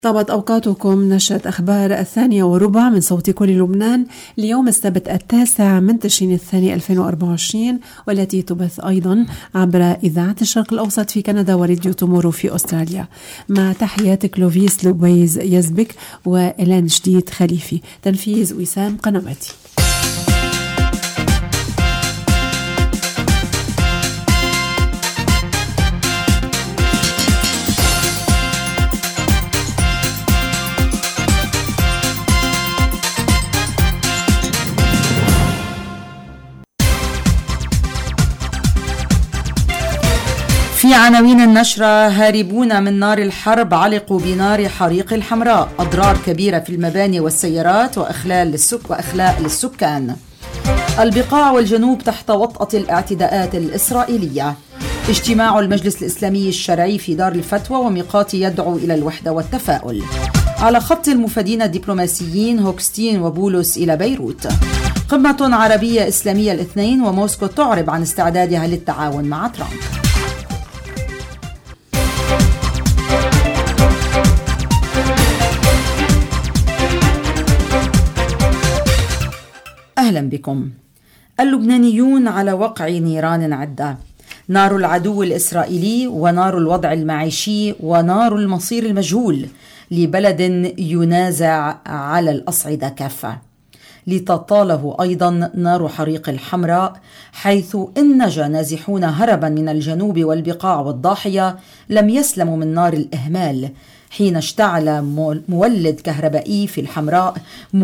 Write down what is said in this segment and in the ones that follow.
طابت أوقاتكم نشرة أخبار 8:15 من صوت كل لبنان ليوم السبت 9 من تشرين الثاني 2024، والتي تبث أيضا عبر إذاعة الشرق الأوسط في كندا وراديو تومورو في أستراليا. مع تحيات كلوفيس لوبيز يزبك وإلان جديد خليفي، تنفيذ وسام قنواتي. في عناوين النشرة: هاربون من نار الحرب علقوا بنار حريق الحمراء، أضرار كبيرة في المباني والسيارات وأخلاء للسكان. البقاع والجنوب تحت وطأة الاعتداءات الإسرائيلية. اجتماع المجلس الإسلامي الشرعي في دار الفتوى وميقاتي يدعو إلى الوحدة والتفاؤل. على خط المفادين الدبلوماسيين هوكستين وبولس إلى بيروت. قمة عربية إسلامية الاثنين وموسكو تعرب عن استعدادها للتعاون مع ترامب. أهلا بكم. اللبنانيون على وقع نيران عدة: نار العدو الإسرائيلي، ونار الوضع المعيشي، ونار المصير المجهول لبلد ينازع على الأصعدة كافة. لتطاله أيضا نار حريق الحمراء، حيث إن نجا نازحون هربا من الجنوب والبقاع والضاحية لم يسلموا من نار الإهمال حين اشتعل مولد كهربائي في الحمراء،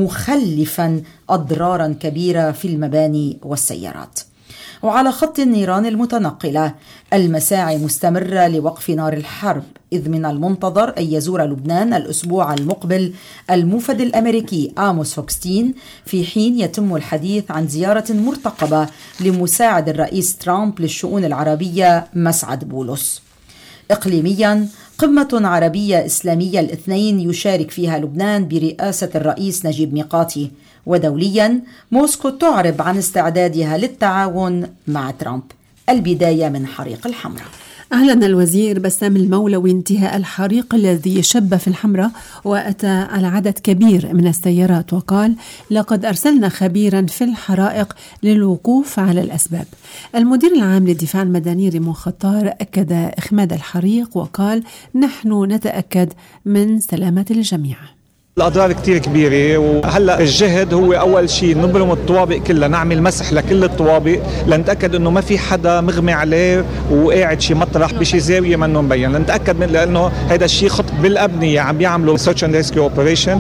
مخلفا أضرارا كبيرة في المباني والسيارات. وعلى خط النيران المتنقلة، المساعي مستمرة لوقف نار الحرب، إذ من المنتظر أن يزور لبنان الأسبوع المقبل الموفد الأمريكي آموس هوكستين، في حين يتم الحديث عن زيارة مرتقبة لمساعد الرئيس ترامب للشؤون العربية مسعد بولس. إقليميا، قمة عربية إسلامية الاثنين يشارك فيها لبنان برئاسة الرئيس نجيب ميقاتي. ودوليا، موسكو تعرب عن استعدادها للتعاون مع ترامب. البداية من حريق الحمراء. أعلن الوزير بسام المولوي انتهاء الحريق الذي شب في الحمراء وأتى على عدد كبير من السيارات، وقال: لقد أرسلنا خبيرا في الحرائق للوقوف على الأسباب. المدير العام للدفاع المدني ريمون خطار أكد إخماد الحريق وقال: نحن نتأكد من سلامة الجميع. الأضرار كتير كبيرة، وهلأ الجهد هو أول شيء نبرم الطوابق كلها، نعمل مسح لكل الطوابق لنتأكد أنه ما في حدا مغمي عليه وقاعد شي مطرح بشي زاوية منه مبين، لنتأكد من لأنه هذا الشيء خط بالأبنية عم بيعملوا search and rescue operation،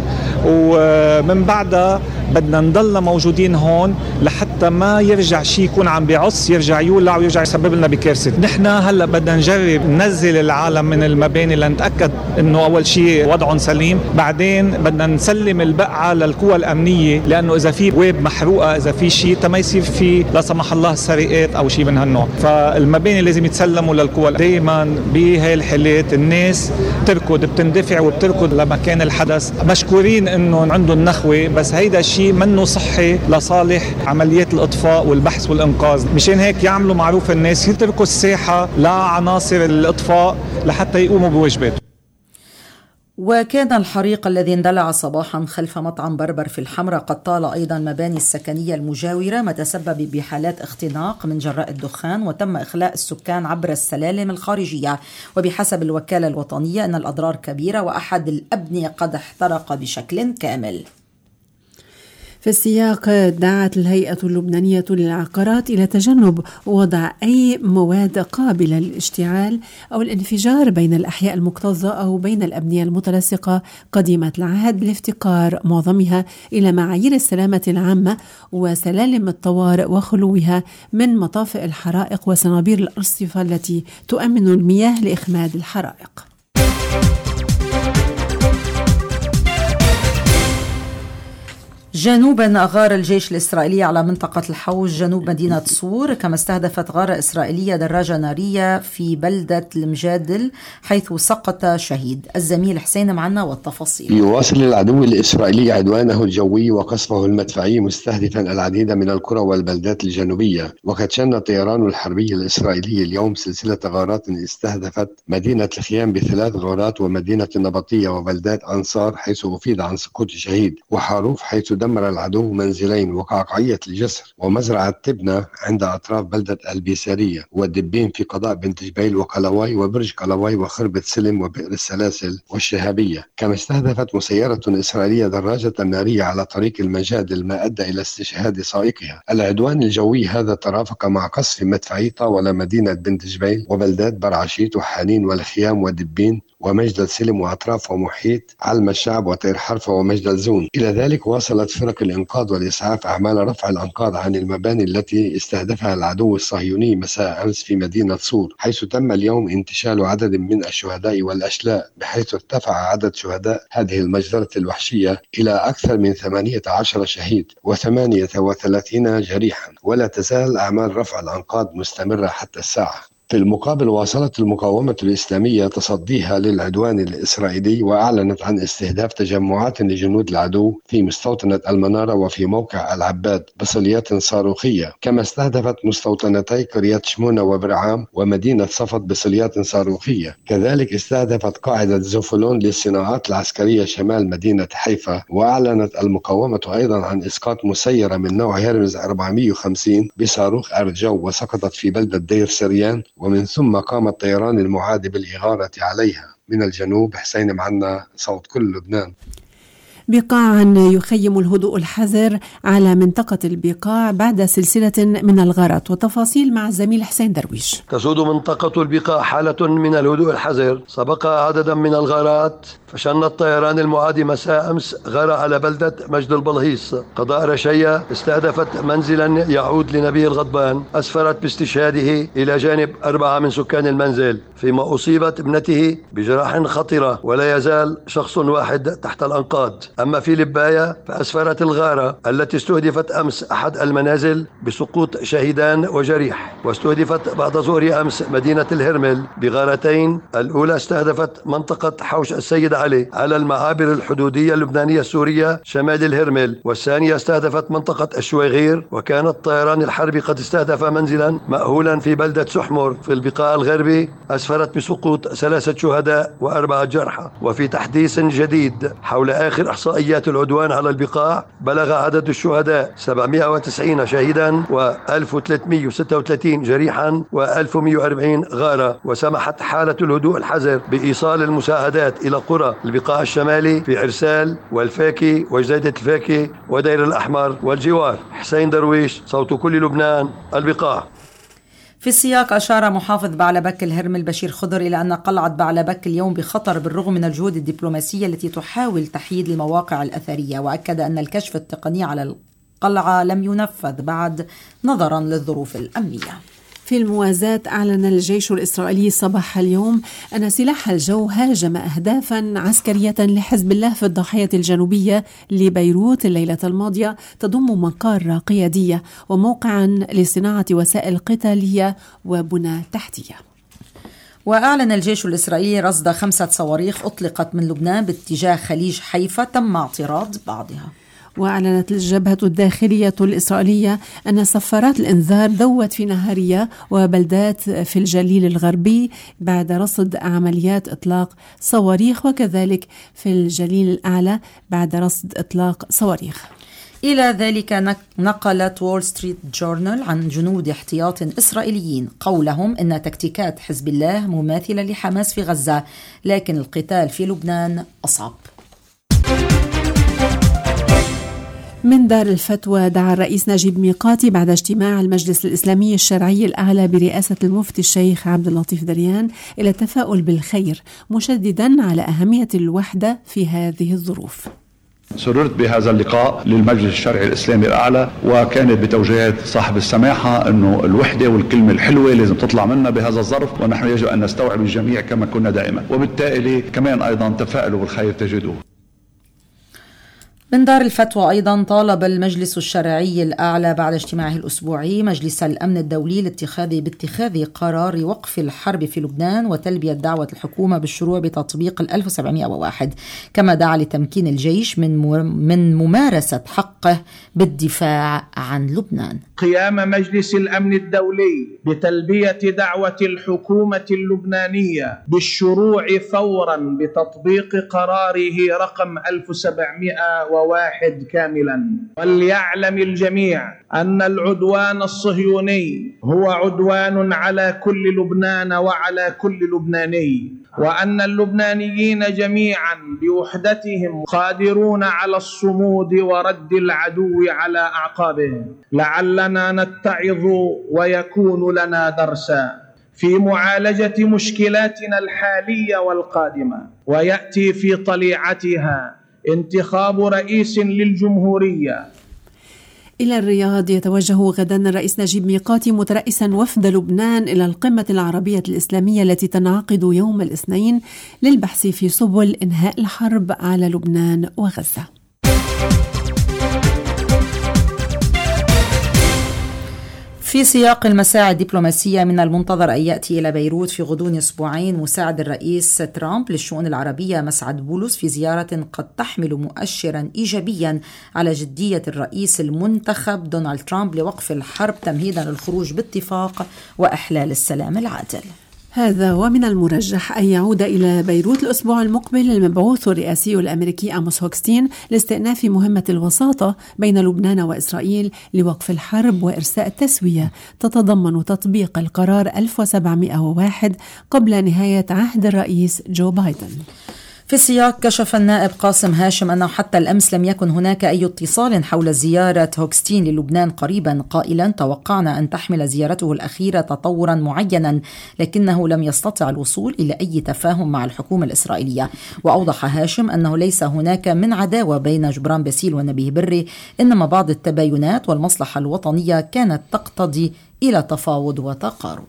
ومن بعدها بدنا نضل موجودين هون لحتى ما يرجع شيء يكون عم بيعص يرجع يولع ويرجع يسبب لنا بكارثة. نحن هلأ بدنا نجرب ننزل العالم من المباني لنتأكد أنه أول شيء وضعهم سليم، بعدين بدنا نسلم البقعة للقوى الأمنية، لأنه إذا في بواب محروقة، إذا في شيء ما يصير في لا سمح الله سرقات أو شيء من هالنوع، فالمباني لازم يتسلموا للقوى. دايما بهاي الحالات الناس تركض بتندفع وبتركض لمكان الحدث، مشكورين إنه عندهم نخوة، بس هيدا الشيء منه صحي لصالح عمليات الإطفاء والبحث والإنقاذ. مشان هيك يعملوا معروف الناس يتركوا الساحة لعناصر الإطفاء لحتى يقوموا بواجباتهم. وكان الحريق الذي اندلع صباحا خلف مطعم بربر في الحمراء قد طال أيضا مباني السكنية المجاورة، ما تسبب بحالات اختناق من جراء الدخان، وتم إخلاء السكان عبر السلالم الخارجية. وبحسب الوكالة الوطنية أن الأضرار كبيرة، وأحد الأبنية قد احترق بشكل كامل. في السياق، دعت الهيئة اللبنانية للعقارات إلى تجنب وضع أي مواد قابلة للاشتعال أو الانفجار بين الأحياء المكتظة أو بين الأبنية المتلاصقة قديمة العهد، بالافتقار معظمها إلى معايير السلامة العامة وسلالم الطوارئ وخلوها من مطافئ الحرائق وصنابير الأرصفة التي تؤمن المياه لإخماد الحرائق. جنوبا أغار الجيش الإسرائيلي على منطقة الحوش جنوب مدينة صور، كما استهدفت غارة إسرائيلية دراجة نارية في بلدة المجادل حيث سقط شهيد. الزميل حسين معنا والتفاصيل. يواصل العدو الإسرائيلي عدوانه الجوي وقصفه المدفعي مستهدفا العديد من القرى والبلدات الجنوبية، وقد شن الطيران الحربي الإسرائيلي اليوم سلسلة غارات استهدفت مدينة الخيام ب3 غارات ومدينة النبطية وبلدات أنصار حيث أفيد عن سقوط شهيد، وحاروف حيث دمر العدو منزلين وقعقعية الجسر ومزرعة تبنة عند أطراف بلدة البيسارية، والدبين في قضاء بنت جبيل وقلواي وبرج قلواي وخربة سلم وبئر السلاسل والشهابية. كما استهدفت مسيرة إسرائيلية دراجة نارية على طريق المجادل ما أدى إلى استشهاد سائقها. العدوان الجوي هذا ترافق مع قصف مدفعي طاول مدينة بنت جبيل وبلدات برعشيت وحانين والخيام ودبين ومجدل سلم وأطراف ومحيط علم الشعب وطير حرفة ومجدل زون. إلى ذلك واصلت فرق الإنقاذ والإسعاف أعمال رفع الأنقاض عن المباني التي استهدفها العدو الصهيوني مساء أمس في مدينة صور، حيث تم اليوم انتشال عدد من الشهداء والأشلاء، بحيث ارتفع عدد شهداء هذه المجزرة الوحشية إلى أكثر من 18 شهيد و38 جريحا، ولا تزال أعمال رفع الأنقاض مستمرة حتى الساعة. في المقابل واصلت المقاومة الإسلامية تصديها للعدوان الإسرائيلي، وأعلنت عن استهداف تجمعات لجنود العدو في مستوطنة المنارة وفي موقع العباد بصليات صاروخية، كما استهدفت مستوطنتي قرية شمونة وبرعام ومدينة صفد بصليات صاروخية. كذلك استهدفت قاعدة زوفولون للصناعات العسكرية شمال مدينة حيفا. وأعلنت المقاومة أيضا عن إسقاط مسيرة من نوع هيرمز 450 بصاروخ أرجو وسقطت في بلدة دير سريان، ومن ثم قام الطيران المعادي بالإغارة عليها. من الجنوب حسين معنا، صوت كل لبنان. بقاعا يخيم الهدوء الحذر على منطقة البقاع بعد سلسلة من الغارات، وتفاصيل مع الزميل حسين درويش. تسود منطقة البقاع حالة من الهدوء الحذر، سبق عددا من الغارات فشن الطيران المعادي مساء أمس غارة على بلدة مجد البلهيص قضاء رشية استهدفت منزلا يعود لنبي الغضبان، أسفرت باستشهاده إلى جانب 4 من سكان المنزل، فيما أصيبت ابنته بجراح خطرة، ولا يزال شخص واحد تحت الأنقاض. أما في لباية فأسفرت الغارة التي استهدفت أمس أحد المنازل بسقوط شهيدان وجريح، واستهدفت بعد ظهر أمس مدينة الهرمل بغارتين، الأولى استهدفت منطقة حوش السيد علي على المعابر الحدودية اللبنانية السورية شمال الهرمل، والثانية استهدفت منطقة الشويغير، وكان الطيران الحربي قد استهدف منزلا مأهولا في بلدة سحمر في البقاع الغربي، أسفرت بسقوط 3 شهداء و4 جرحى. وفي تحديث جديد حول آخر إحصائيات العدوان على البقاع، بلغ عدد الشهداء 790 شهيدا و1336 جريحا و1140 غارة، وسمحت حالة الهدوء الحذر بإيصال المساعدات إلى قرى البقاع الشمالي في عرسال والفاكي وجزيدة الفاكي ودير الأحمر والجوار. حسين درويش، صوت كل لبنان، البقاع. في السياق أشار محافظ بعلبك الهرمل بشير خضر إلى أن قلعة بعلبك اليوم بخطر بالرغم من الجهود الدبلوماسية التي تحاول تحييد المواقع الأثرية، وأكد أن الكشف التقني على القلعة لم ينفذ بعد نظرا للظروف الأمنية. في الموازاة أعلن الجيش الإسرائيلي صباح اليوم أن سلاح الجو هاجم أهدافا عسكرية لحزب الله في الضاحية الجنوبية لبيروت الليلة الماضية، تضم مقار قيادية وموقعا لصناعة وسائل قتالية وبنى تحتية. وأعلن الجيش الإسرائيلي رصد 5 صواريخ أطلقت من لبنان باتجاه خليج حيفا تم اعتراض بعضها. وأعلنت الجبهة الداخلية الإسرائيلية أن صفارات الإنذار ذوت في نهارية وبلدات في الجليل الغربي بعد رصد عمليات إطلاق صواريخ، وكذلك في الجليل الأعلى بعد رصد إطلاق صواريخ. إلى ذلك نقلت وول ستريت جورنال عن جنود احتياط إسرائيليين قولهم إن تكتيكات حزب الله مماثلة لحماس في غزة، لكن القتال في لبنان أصعب. من دار الفتوى، دعا الرئيس نجيب ميقاتي بعد اجتماع المجلس الإسلامي الشرعي الأعلى برئاسة المفتي الشيخ عبد اللطيف دريان إلى التفاؤل بالخير، مشددا على أهمية الوحدة في هذه الظروف. سررت بهذا اللقاء للمجلس الشرعي الإسلامي الأعلى، وكانت بتوجيهات صاحب السماحة أنه الوحدة والكلمة الحلوة لازم تطلع منا بهذا الظرف، ونحن يجب أن نستوعب الجميع كما كنا دائما، وبالتالي كمان أيضا تفائلوا بالخير تجدوه. من دار الفتوى أيضا طالب المجلس الشرعي الأعلى بعد اجتماعه الأسبوعي مجلس الأمن الدولي باتخاذ قرار وقف الحرب في لبنان وتلبية دعوة الحكومة بالشروع بتطبيق 1701، كما دعا لتمكين الجيش من ممارسة حقه بالدفاع عن لبنان. قيام مجلس الأمن الدولي بتلبية دعوة الحكومة اللبنانية بالشروع فورا بتطبيق قراره رقم 1701 كاملا. وليعلم الجميع أن العدوان الصهيوني هو عدوان على كل لبنان وعلى كل لبناني، وأن اللبنانيين جميعا بوحدتهم قادرون على الصمود ورد العدو على أعقابه. لعلنا نتعظ ويكون لنا درسا في معالجة مشكلاتنا الحالية والقادمة، ويأتي في طليعتها انتخاب رئيس للجمهورية. إلى الرياض يتوجه غدا الرئيس نجيب ميقاتي مترأسا وفد لبنان إلى القمة العربية الإسلامية التي تنعقد يوم الاثنين للبحث في سبل إنهاء الحرب على لبنان وغزة. في سياق المساعي الدبلوماسية من المنتظر أن يأتي إلى بيروت في غضون أسبوعين مساعد الرئيس ترامب للشؤون العربية مسعد بولس في زيارة قد تحمل مؤشرا إيجابيا على جدية الرئيس المنتخب دونالد ترامب لوقف الحرب تمهيدا للخروج باتفاق وإحلال السلام العادل. هذا ومن المرجح أن يعود إلى بيروت الأسبوع المقبل المبعوث الرئاسي الأمريكي آموس هوكستين لاستئناف مهمة الوساطة بين لبنان وإسرائيل لوقف الحرب وإرساء تسوية تتضمن تطبيق القرار 1701 قبل نهاية عهد الرئيس جو بايدن. في السياق كشف النائب قاسم هاشم أنه حتى الأمس لم يكن هناك أي اتصال حول زيارة هوكستين للبنان قريبا، قائلا توقعنا أن تحمل زيارته الأخيرة تطورا معينا لكنه لم يستطع الوصول إلى أي تفاهم مع الحكومة الإسرائيلية. وأوضح هاشم أنه ليس هناك من عداوة بين جبران باسيل ونبيه بري، إنما بعض التباينات والمصلحة الوطنية كانت تقتضي إلى تفاوض وتقارب.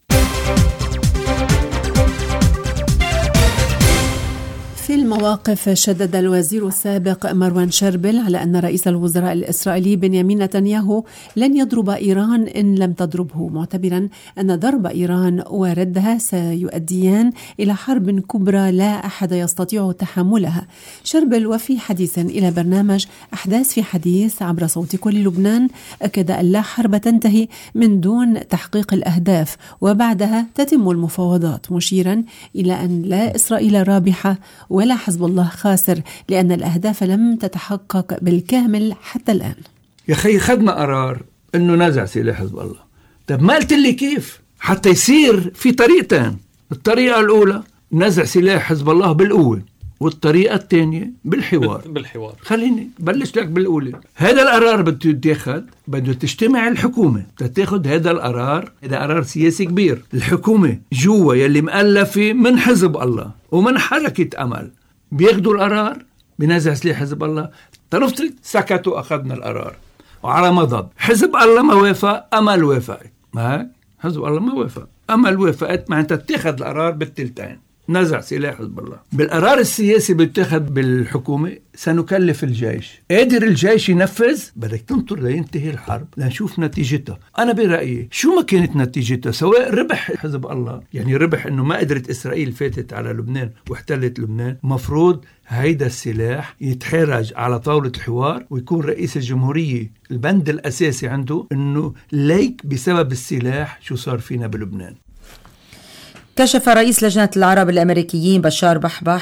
في المواقف شدد الوزير السابق مروان شربل على أن رئيس الوزراء الإسرائيلي بنيامين نتنياهو لن يضرب إيران إن لم تضربه، معتبرا أن ضرب إيران وردها سيؤديان إلى حرب كبرى لا أحد يستطيع تحملها. شربل وفي حديث إلى برنامج أحداث في حديث عبر صوت كل لبنان أكد أن لا حرب تنتهي من دون تحقيق الأهداف وبعدها تتم المفاوضات، مشيرا إلى أن لا إسرائيل رابحة ولا حزب الله خاسر لأن الأهداف لم تتحقق بالكامل حتى الآن. يا أخي خدنا قرار أنه نزع سلاح حزب الله. طب ما قلت لي كيف حتى يصير؟ في طريقتين، الطريقة الأولى نزع سلاح حزب الله بالقوة، والطريقة الثانية بالحوار. خليني بلش لك بالأولى. هذا القرار بده يتاخد، بده تجتمع الحكومة تاخد هذا القرار. هذا قرار سياسي كبير. الحكومة جوا يلي مؤلفة من حزب الله ومن حركة أمل بياخدوا القرار بنزع سلاح حزب الله. تنفترض سكتوا أخذنا القرار وعلى مضض حزب الله ما وافق، أمل وافقت، ما حزب الله ما وافق، أمل وافقت، ما أنت تاخد القرار بالتلتين نزع سلاح حزب الله. بالقرار السياسي بيتخذ بالحكومة سنكلف الجيش. قادر الجيش ينفذ؟ بدك تنطر لينتهي الحرب لنشوف نتيجتها. أنا برأيي شو ما كانت نتيجتها، سواء ربح حزب الله، يعني ربح إنه ما قدرت إسرائيل فاتت على لبنان واحتلت لبنان، مفروض هيدا السلاح يتحرج على طاولة الحوار ويكون رئيس الجمهورية البند الأساسي عنده إنه ليك بسبب السلاح شو صار فينا بلبنان. كشف رئيس لجنة العرب الأمريكيين بشار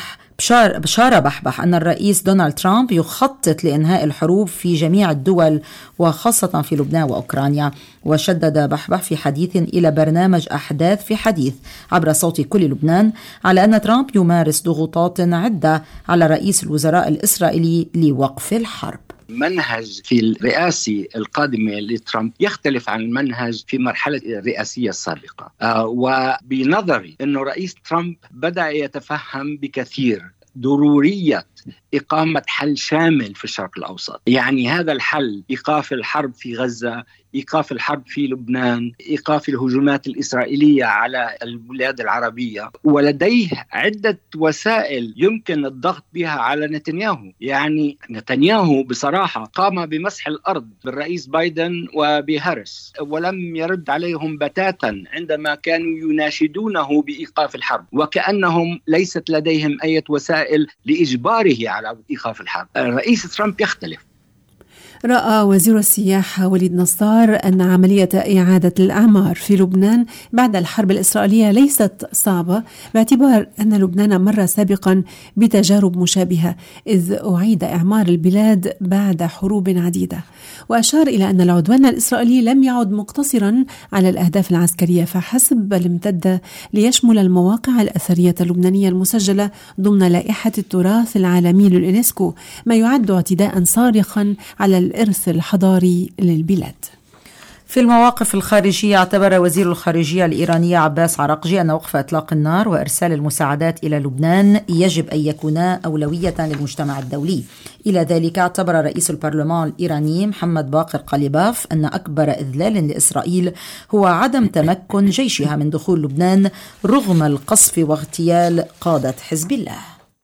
بحبح أن الرئيس دونالد ترامب يخطط لإنهاء الحروب في جميع الدول وخاصة في لبنان وأوكرانيا. وشدد بحبح في حديث إلى برنامج أحداث في حديث عبر صوت كل لبنان على أن ترامب يمارس ضغوطات عدة على رئيس الوزراء الإسرائيلي لوقف الحرب. منهج في الرئاسة القادمة لترامب يختلف عن المنهج في مرحلة الرئاسية السابقة، وبنظري أنه رئيس ترامب بدأ يتفهم بكثير ضرورية إقامة حل شامل في الشرق الأوسط. يعني هذا الحل، إيقاف الحرب في غزة، إيقاف الحرب في لبنان، إيقاف الهجومات الإسرائيلية على البلاد العربية، ولديه عدة وسائل يمكن الضغط بها على نتنياهو. يعني نتنياهو بصراحة قام بمسح الأرض بالرئيس بايدن وبهاريس، ولم يرد عليهم بتاتا عندما كانوا يناشدونه بإيقاف الحرب، وكأنهم ليست لديهم أي وسائل لإجباره على إيقاف الحرب. الرئيس ترامب يختلف. رأى وزير السياحة وليد نصار أن عملية إعادة الأعمار في لبنان بعد الحرب الإسرائيلية ليست صعبة، باعتبار أن لبنان مر سابقا بتجارب مشابهة إذ أعيد إعمار البلاد بعد حروب عديدة. وأشار إلى أن العدوان الإسرائيلي لم يعد مقتصرا على الأهداف العسكرية فحسب، بل امتد ليشمل المواقع الأثرية اللبنانية المسجلة ضمن لائحة التراث العالمي لليونسكو، ما يعد اعتداء صارخا على الإرث الحضاري للبلاد. في المواقف الخارجية، اعتبر وزير الخارجية الإيراني عباس عراقجي أن وقف إطلاق النار وإرسال المساعدات إلى لبنان يجب أن يكونا أولوية للمجتمع الدولي. إلى ذلك اعتبر رئيس البرلمان الإيراني محمد باقر قليباف أن أكبر إذلال لإسرائيل هو عدم تمكن جيشها من دخول لبنان رغم القصف واغتيال قادة حزب الله.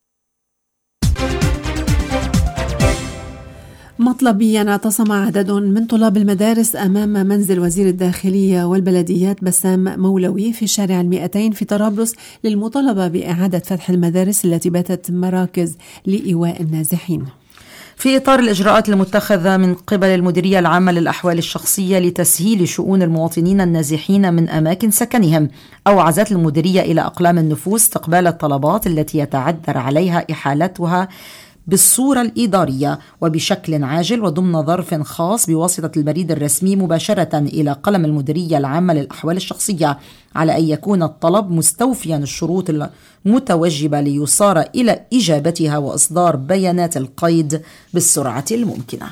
مطلبيا اعتصم عدد من طلاب المدارس أمام منزل وزير الداخلية والبلديات بسام مولوي في شارع 200 في طرابلس للمطالبة بإعادة فتح المدارس التي باتت مراكز لإيواء النازحين. في إطار الإجراءات المتخذة من قبل المديرية العامة للأحوال الشخصية لتسهيل شؤون المواطنين النازحين من أماكن سكنهم، أوعزت المديرية إلى أقلام النفوس استقبال الطلبات التي يتعذر عليها إحالتها بالصورة الإدارية وبشكل عاجل وضمن ظرف خاص بواسطة البريد الرسمي مباشرة إلى قلم المديرية العامة للأحوال الشخصية، على أن يكون الطلب مستوفيا الشروط المتوجبة ليصار إلى إجابتها وإصدار بيانات القيد بالسرعة الممكنة.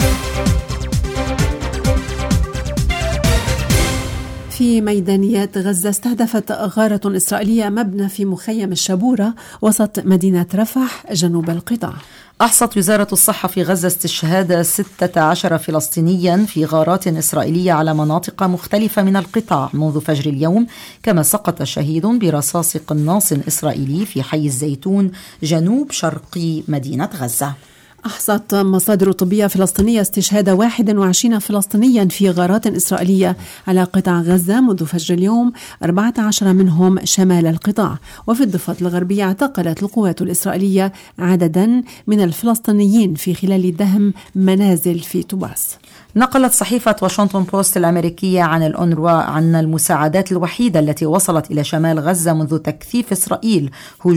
في ميدانيات غزة، استهدفت غارة إسرائيلية مبنى في مخيم الشبورة وسط مدينة رفح جنوب القطاع. أحصت وزارة الصحة في غزة استشهاد 16 فلسطينيا في غارات إسرائيلية على مناطق مختلفة من القطاع منذ فجر اليوم، كما سقط شهيد برصاص قناص إسرائيلي في حي الزيتون جنوب شرقي مدينة غزة. أحصت مصادر طبية فلسطينية استشهاد 21 فلسطينيا في غارات إسرائيلية على قطاع غزة منذ فجر اليوم، 14 منهم شمال القطاع. وفي الضفة الغربية اعتقلت القوات الإسرائيلية عددا من الفلسطينيين في خلال دهم منازل في طوباس. نقلت صحيفة واشنطن بوست الأمريكية عن الأونروا عن المساعدات الوحيدة التي وصلت إلى شمال غزة منذ تكثيف إسرائيل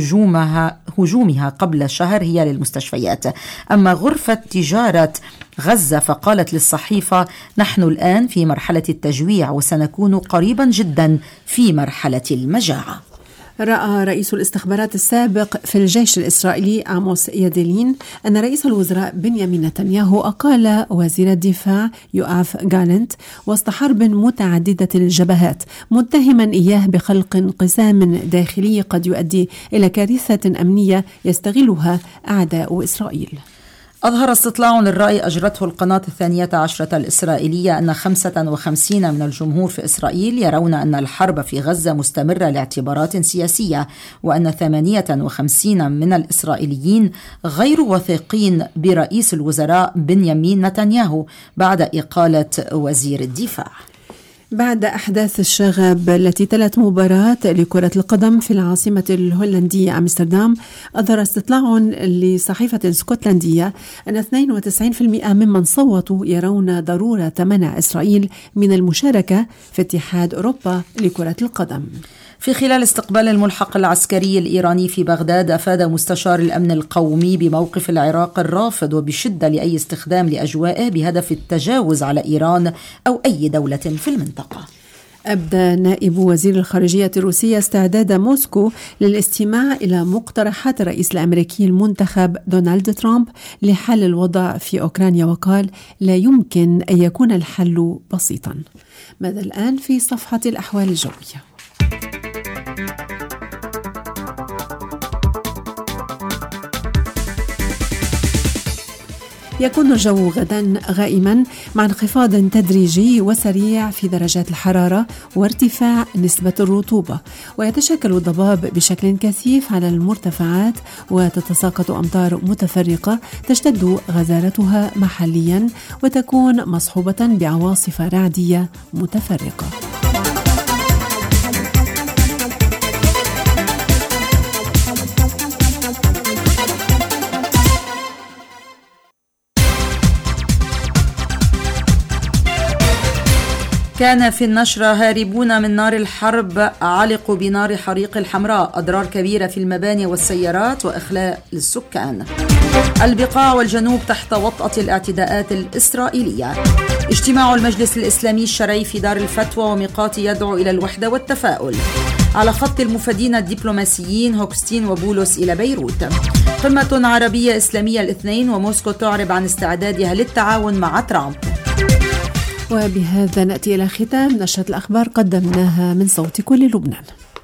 هجومها قبل شهر هي للمستشفيات. أما غرفة تجارة غزة فقالت للصحيفة: نحن الآن في مرحلة التجويع وسنكون قريبا جدا في مرحلة المجاعة. رأى رئيس الاستخبارات السابق في الجيش الإسرائيلي عاموس يادلين أن رئيس الوزراء بنيامين نتنياهو أقال وزير الدفاع يؤاف جالنت وسط حرب متعددة الجبهات، متهما إياه بخلق انقسام داخلي قد يؤدي إلى كارثة أمنية يستغلها أعداء إسرائيل. أظهر استطلاع للرأي أجرته القناة 12 الإسرائيلية أن 55% من الجمهور في إسرائيل يرون أن الحرب في غزة مستمرة لاعتبارات سياسية، وأن 58 من الإسرائيليين غير واثقين برئيس الوزراء بنيامين نتنياهو بعد إقالة وزير الدفاع. بعد أحداث الشغب التي تلت مباراة لكرة القدم في العاصمة الهولندية أمستردام، أظهر استطلاع لصحيفة اسكتلندية أن 92% ممن صوتوا يرون ضرورة منع إسرائيل من المشاركة في اتحاد أوروبا لكرة القدم. في خلال استقبال الملحق العسكري الإيراني في بغداد، أفاد مستشار الأمن القومي بموقف العراق الرافض وبشدة لأي استخدام لأجوائه بهدف التجاوز على إيران أو أي دولة في المنطقة. أبدى نائب وزير الخارجية الروسية استعداد موسكو للاستماع إلى مقترحات الرئيس الأمريكي المنتخب دونالد ترامب لحل الوضع في أوكرانيا، وقال: لا يمكن أن يكون الحل بسيطا. ماذا الآن في صفحة الأحوال الجوية؟ يكون الجو غدا غائما مع انخفاض تدريجي وسريع في درجات الحرارة وارتفاع نسبة الرطوبة، ويتشكل الضباب بشكل كثيف على المرتفعات وتتساقط أمطار متفرقة تشتد غزارتها محليا وتكون مصحوبة بعواصف رعدية متفرقة. كان في النشرة هاربون من نار الحرب علقوا بنار حريق الحمراء، أضرار كبيرة في المباني والسيارات وإخلاء للسكان. البقاع والجنوب تحت وطأة الاعتداءات الإسرائيلية. اجتماع المجلس الإسلامي الشرعي في دار الفتوى وميقاتي يدعو إلى الوحدة والتفاؤل. على خط المفادين الدبلوماسيين هوكستين وبولس إلى بيروت. قمة عربية إسلامية الاثنين وموسكو تعرب عن استعدادها للتعاون مع ترامب. وبهذا نأتي إلى ختام نشرة الأخبار قدمناها من صوت كل لبنان.